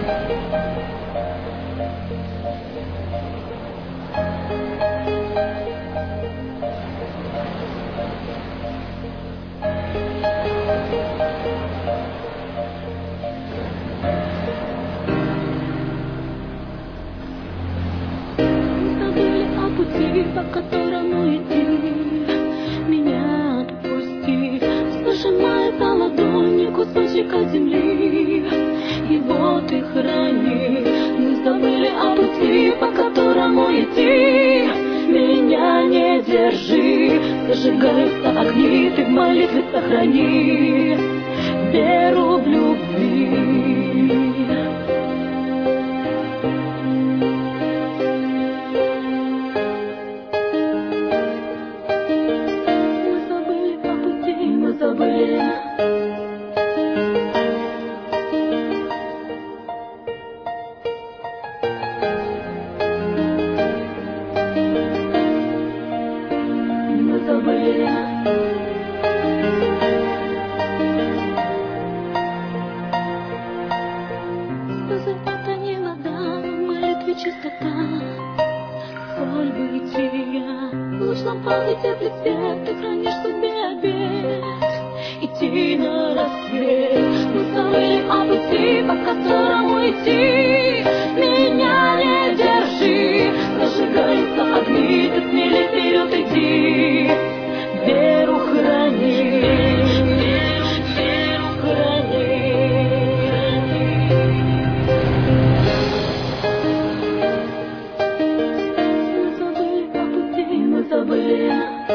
По которому идти, меня отпусти. Зажимает на ладони кусочек от земли, его ты храни. Мы забыли о пути, по которому идти. Меня не держи, зажигаются огни, ты в молитве сохрани веру в любви. Забыли. Мы забыли. Слезы — это не вода, в молитве чистота, соль бытия. Луч лампады теплый свет, ты хранишь в судьбе обет. Идти на рассвет. Мы забыли о пути, по которому идти. Меня не держи, зажигаются огни, ты смелей вперед иди. Веру храни, веру храни. Мы забыли о пути, мы забыли.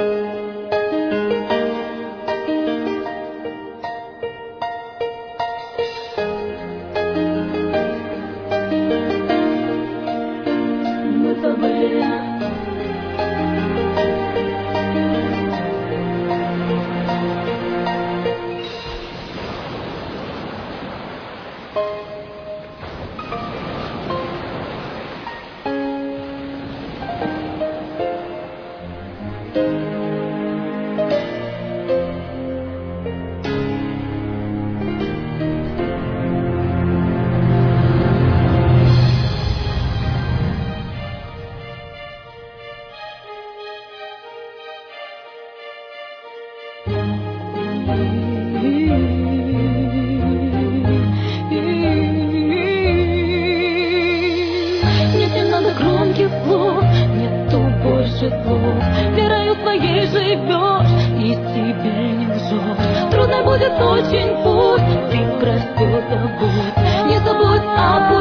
Нет немного громких слов, нету больше слов. Верою твоей живешь, и тебе не лжешь. Трудно будет очень путь, ты про все забудь. Не забудь о пути.